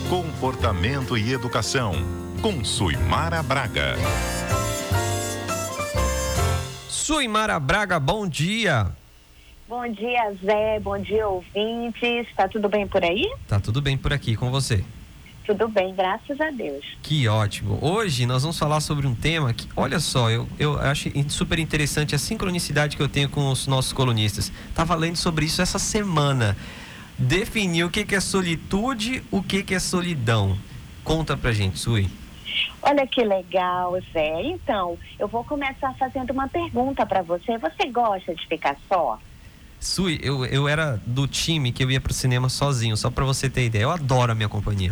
Comportamento e Educação, com Suimara Braga. Suimara Braga, bom dia. Bom dia, Zé. Bom dia, ouvintes. Tá tudo bem por aí? Tá tudo bem por aqui, com você? Tudo bem, graças a Deus. Que ótimo. Hoje nós vamos falar sobre um tema que, olha só, eu acho super interessante a sincronicidade que eu tenho com os nossos colunistas. Tava lendo sobre isso essa semana. Definir o que é solitude, o que é solidão. Conta pra gente, Sui. Olha que legal, Zé. Então, eu vou começar fazendo uma pergunta pra você. Você gosta de ficar só? Sui, eu era do time que eu ia pro cinema sozinho, só pra você ter ideia. Eu adoro a minha companhia.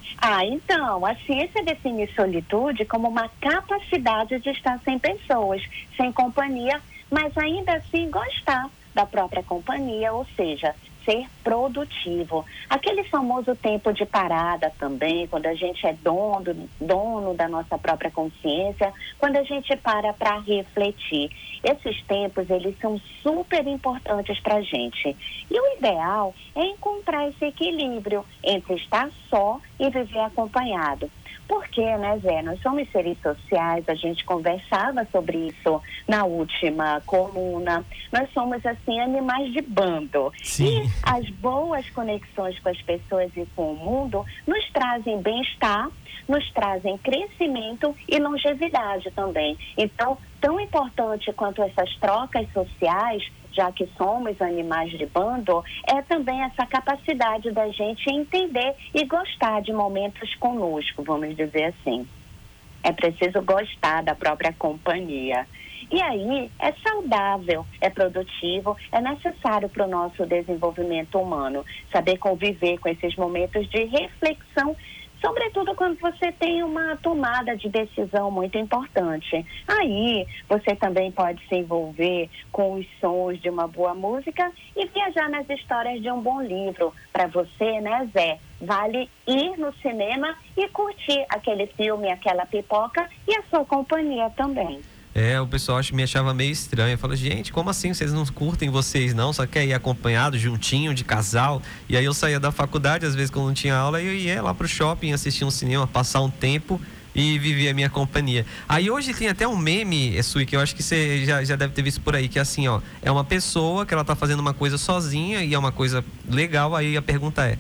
Então, a ciência define solitude como uma capacidade de estar sem pessoas, sem companhia, mas ainda assim gostar da própria companhia, ou seja, ser produtivo. Aquele famoso tempo de parada também, quando a gente é dono da nossa própria consciência, quando a gente para refletir. Esses tempos, eles são super importantes para a gente. E o ideal é encontrar esse equilíbrio entre estar só e viver acompanhado. Porque, né, Zé, nós somos seres sociais, a gente conversava sobre isso na última coluna. Nós somos, assim, animais de bando. Sim. E as boas conexões com as pessoas e com o mundo nos trazem bem-estar, nos trazem crescimento e longevidade também. Então, tão importante quanto essas trocas sociais, já que somos animais de bando, é também essa capacidade da gente entender e gostar de momentos conosco, vamos dizer assim. É preciso gostar da própria companhia. E aí, é saudável, é produtivo, é necessário para o nosso desenvolvimento humano saber conviver com esses momentos de reflexão, sobretudo quando você tem uma tomada de decisão muito importante. Aí, você também pode se envolver com os sons de uma boa música e viajar nas histórias de um bom livro. Para você, né, Zé? Vale ir no cinema e curtir aquele filme, aquela pipoca e a sua companhia também. O pessoal me achava meio estranho. Eu falo, gente, como assim vocês não curtem vocês não? Só quer ir acompanhado, juntinho, de casal? E aí eu saía da faculdade, às vezes quando não tinha aula, eu ia lá pro shopping, assistir um cinema, passar um tempo e viver a minha companhia. Aí hoje tem até um meme, Sui, que eu acho que você já deve ter visto por aí, que é assim, ó, é uma pessoa que ela tá fazendo uma coisa sozinha e é uma coisa legal, aí a pergunta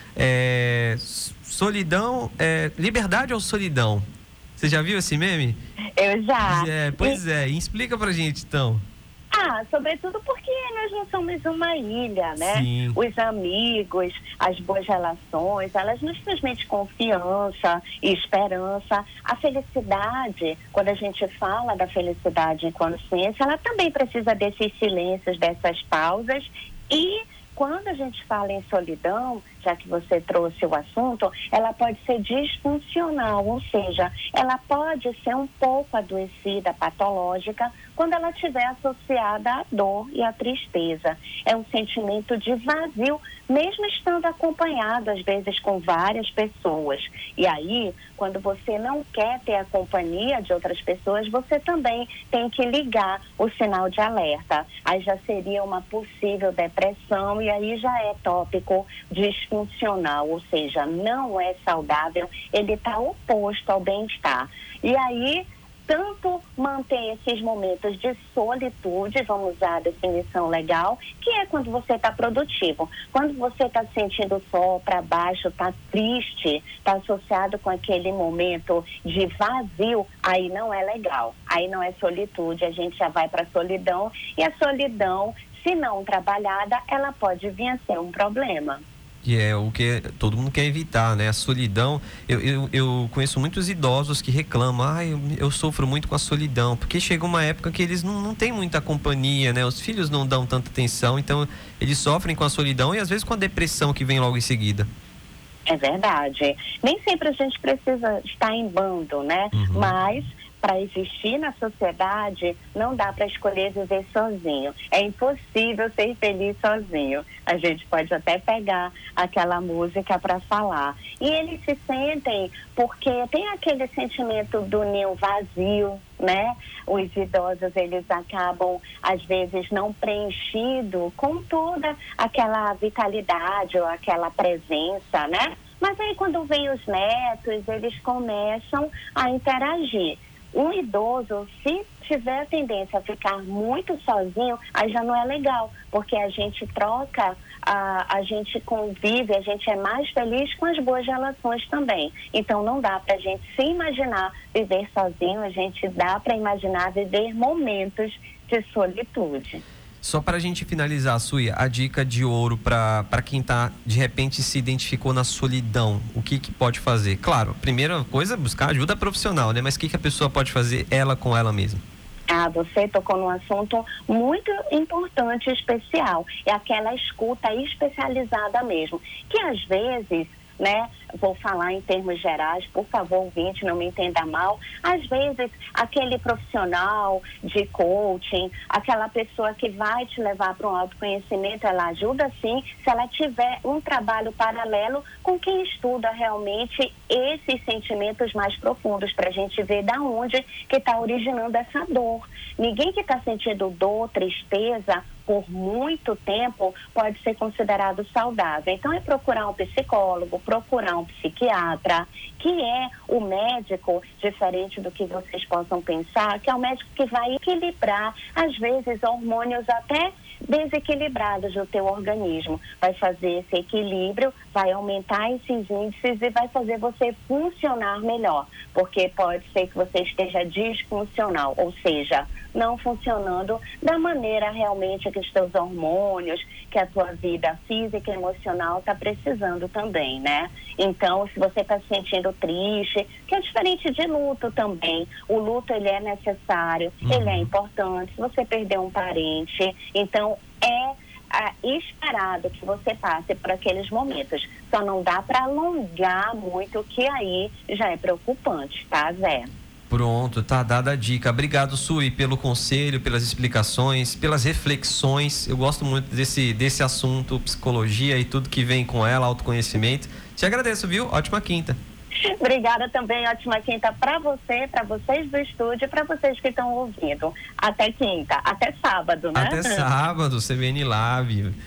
solidão, liberdade ou solidão? Você já viu esse meme? Eu já. Pois é, explica pra gente então. Sobretudo porque nós não somos uma ilha, né? Sim. Os amigos, as boas relações, elas nos transmitem confiança e esperança. A felicidade, quando a gente fala da felicidade em consciência, ela também precisa desses silêncios, dessas pausas. E quando a gente fala em solidão, já que você trouxe o assunto, ela pode ser disfuncional, ou seja, ela pode ser um pouco adoecida, patológica, quando ela estiver associada à dor e à tristeza. É um sentimento de vazio, mesmo estando acompanhado, às vezes, com várias pessoas. E aí, quando você não quer ter a companhia de outras pessoas, você também tem que ligar o sinal de alerta. Aí já seria uma possível depressão e aí já é tópico disfuncional, ou seja, não é saudável, ele está oposto ao bem-estar. E aí, tanto mantém esses momentos de solitude, vamos usar a definição legal, que é quando você está produtivo. Quando você está se sentindo só, para baixo, está triste, está associado com aquele momento de vazio, aí não é legal. Aí não é solitude, a gente já vai para a solidão, e a solidão, se não trabalhada, ela pode vir a ser um problema. Que é o que todo mundo quer evitar, né? A solidão. Eu conheço muitos idosos que reclamam, eu sofro muito com a solidão, porque chega uma época que eles não têm muita companhia, né? Os filhos não dão tanta atenção, então eles sofrem com a solidão e às vezes com a depressão que vem logo em seguida. É verdade. Nem sempre a gente precisa estar em bando, né? Uhum. Mas para existir na sociedade, não dá para escolher viver sozinho. É impossível ser feliz sozinho. A gente pode até pegar aquela música para falar. E eles se sentem, porque tem aquele sentimento do ninho vazio, né? Os idosos, eles acabam, às vezes, não preenchido com toda aquela vitalidade ou aquela presença, né? Mas aí quando vem os netos, eles começam a interagir. Um idoso, se tiver a tendência a ficar muito sozinho, aí já não é legal, porque a gente troca, a gente convive, a gente é mais feliz com as boas relações também. Então não dá para a gente se imaginar viver sozinho, a gente dá para imaginar viver momentos de solitude. Só para a gente finalizar, Suia, a dica de ouro para quem de repente se identificou na solidão, o que pode fazer? Claro, primeira coisa, buscar ajuda profissional, né? Mas o que a pessoa pode fazer ela com ela mesma? Você tocou num assunto muito importante e especial. É aquela escuta especializada mesmo, que às vezes, né, vou falar em termos gerais, por favor, ouvinte, não me entenda mal. Às vezes, aquele profissional de coaching, aquela pessoa que vai te levar para um autoconhecimento, ela ajuda sim, se ela tiver um trabalho paralelo com quem estuda realmente esses sentimentos mais profundos, para a gente ver da onde que está originando essa dor. Ninguém que está sentindo dor, tristeza, por muito tempo, pode ser considerado saudável. Então, é procurar um psicólogo, procurar um psiquiatra, que é o médico, diferente do que vocês possam pensar, que é o médico que vai equilibrar, às vezes, hormônios até desequilibrados do teu organismo. Vai fazer esse equilíbrio, vai aumentar esses índices e vai fazer você funcionar melhor, porque pode ser que você esteja disfuncional, ou seja, não funcionando da maneira realmente que os teus hormônios, que a tua vida física e emocional está precisando também, né? Então, se você está se sentindo triste, que é diferente de luto também, o luto ele é necessário, ele é importante, se você perdeu um parente, então esperado que você passe por aqueles momentos. Só não dá para alongar muito, que aí já é preocupante, tá, Zé? Pronto, tá dada a dica. Obrigado, Sui, pelo conselho, pelas explicações, pelas reflexões. Eu gosto muito desse assunto, psicologia e tudo que vem com ela, autoconhecimento. Te agradeço, viu? Ótima quinta. Obrigada também, ótima quinta para você, para vocês do estúdio e para vocês que estão ouvindo. Até quinta, até sábado, né? Até sábado, CBN Live.